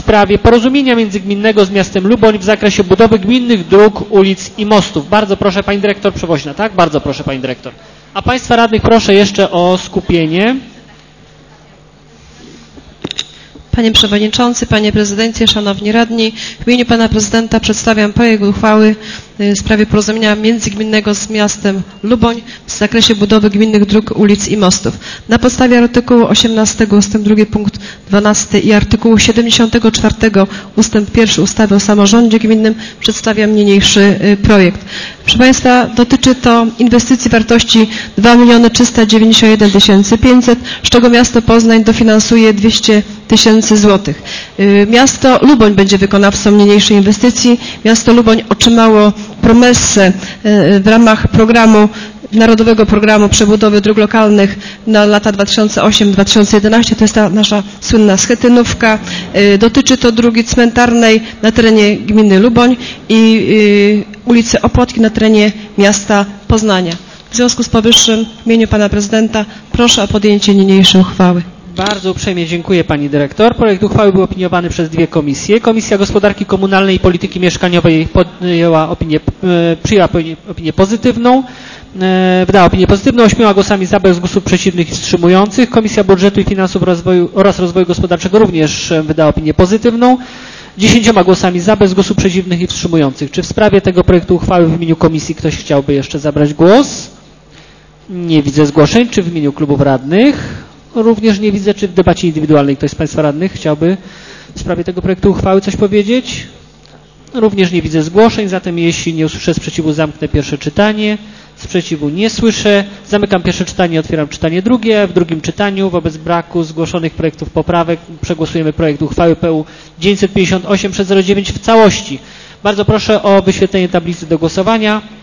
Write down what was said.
sprawie porozumienia międzygminnego z miastem Luboń w zakresie budowy gminnych dróg, ulic i mostów. Bardzo proszę, pani dyrektor Przewoźna, tak? Bardzo proszę, pani dyrektor. A państwa radnych proszę jeszcze o skupienie. Panie Przewodniczący, Panie Prezydencie, Szanowni Radni, w imieniu Pana Prezydenta przedstawiam projekt uchwały w sprawie porozumienia międzygminnego z miastem Luboń w zakresie budowy gminnych dróg, ulic i mostów. Na podstawie artykułu 18 ust. 2 punkt 12 i artykułu 74 ust. 1 ustawy o samorządzie gminnym przedstawiam niniejszy projekt. Proszę Państwa, dotyczy to inwestycji wartości 2 391 500, z czego miasto Poznań dofinansuje 200 000 złotych. Miasto Luboń będzie wykonawcą niniejszej inwestycji. Miasto Luboń otrzymało promesę w ramach Narodowego Programu Przebudowy Dróg Lokalnych na lata 2008-2011. To jest ta nasza słynna schetynówka. Dotyczy to drogi cmentarnej na terenie gminy Luboń i ulicy Opłotki na terenie miasta Poznania. W związku z powyższym w imieniu Pana Prezydenta proszę o podjęcie niniejszej uchwały. Bardzo uprzejmie dziękuję pani dyrektor. Projekt uchwały był opiniowany przez dwie komisje. Komisja Gospodarki Komunalnej i Polityki Mieszkaniowej przyjęła opinię pozytywną. Wydała opinię pozytywną 8 głosami za, bez głosów przeciwnych i wstrzymujących. Komisja Budżetu i Finansów oraz Rozwoju Gospodarczego również wydała opinię pozytywną 10 głosami za, bez głosów przeciwnych i wstrzymujących. Czy w sprawie tego projektu uchwały w imieniu komisji ktoś chciałby jeszcze zabrać głos? Nie widzę zgłoszeń. Czy w imieniu klubów radnych? Również nie widzę. Czy w debacie indywidualnej ktoś z Państwa radnych chciałby w sprawie tego projektu uchwały coś powiedzieć? Również nie widzę zgłoszeń, zatem jeśli nie usłyszę sprzeciwu, zamknę pierwsze czytanie. Sprzeciwu nie słyszę. Zamykam pierwsze czytanie, otwieram czytanie drugie. W drugim czytaniu wobec braku zgłoszonych projektów poprawek przegłosujemy projekt uchwały PU 958/09 w całości. Bardzo proszę o wyświetlenie tablicy do głosowania.